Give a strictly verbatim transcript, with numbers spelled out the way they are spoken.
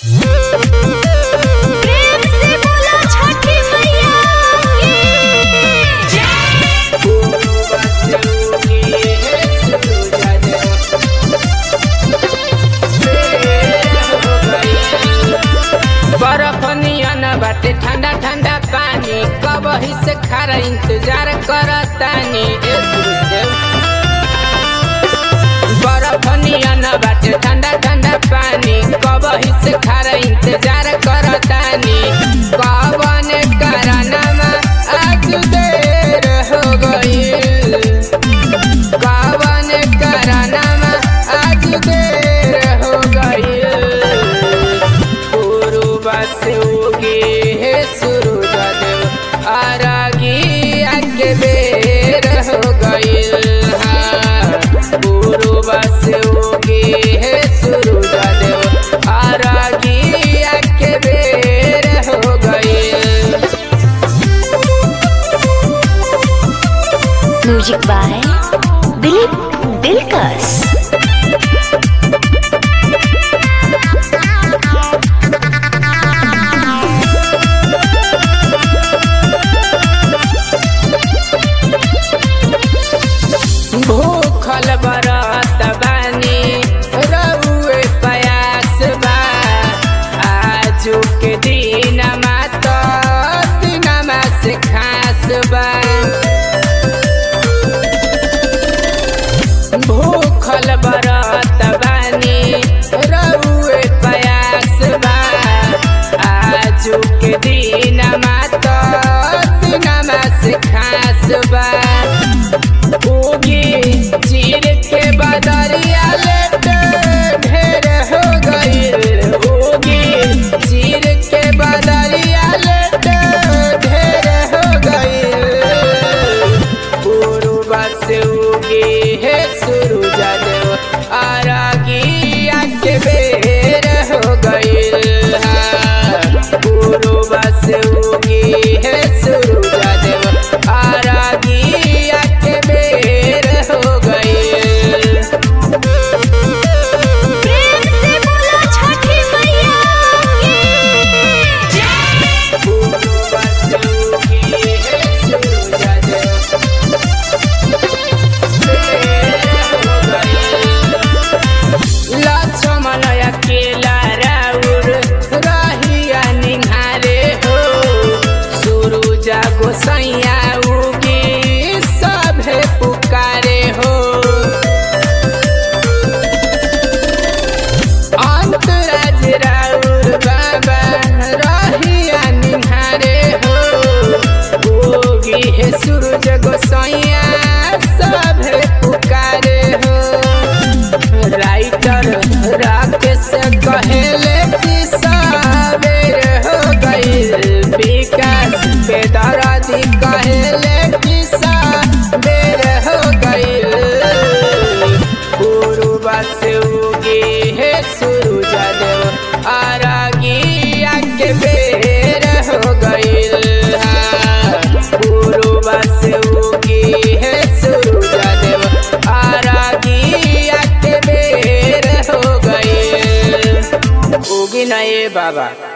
प्रेम से बोलो छठी मैया बरफनियन बाटे ठंडा ठंडा पानी कबही से खारा इंतजार करतानी बरफनियन बाटे ठंडा ठंडा पानी कबही से खारा इंतजार करतानी कवन करनमा आज देर हो गईल कवन करनमा आज देर हो गईल से उगे हे सूरज देव आरागी आके बेर हो गईल पूर्व से उगे हे सूरज देव आरागी आके बेर हो गईल। म्यूजिक बाय दिलीप दिलकश। भूखल बरत बानी रउए प्यास बा आजू के दिनमा तो दिनमा से खास बा भूखल बरत बानी रउए प्यास बा आजू के दिनमा तो दिनमा से खास बा चीर के बदरिया लेट ढेर हो गईल होगी चीर के बदरिया लेट ढेर हो गईल पूर्व से उगे हे सूरज देव आरागी आके बेर हो गईल पूर्व से उगे हे सूरज देव आरागी आके बेर हो गईल। प्रेम से बोलो छठी मैया पूर्व से उगे हे सूरज देव बेर हो गईल। लक्ष्मण अकेला राउर रहिया निहारे हो सूरज गोसैया उगी सभे पुकारे हो अंतराज राउर बाबा रहिया निहारे हो उगी हे सूरज गोसैया सभे पुकारे हो राइटर राकेश कहेले कि सबेर हो गईल विकास बेदर्दी कहेले कि सबेर हो गईल पूर्व से उगे हे सूरज देव आरागी आके बेर हो गईल पूर्व से उगे हे सूरज देव आरागी आके बेर हो गईल उगी ना ये बाबा।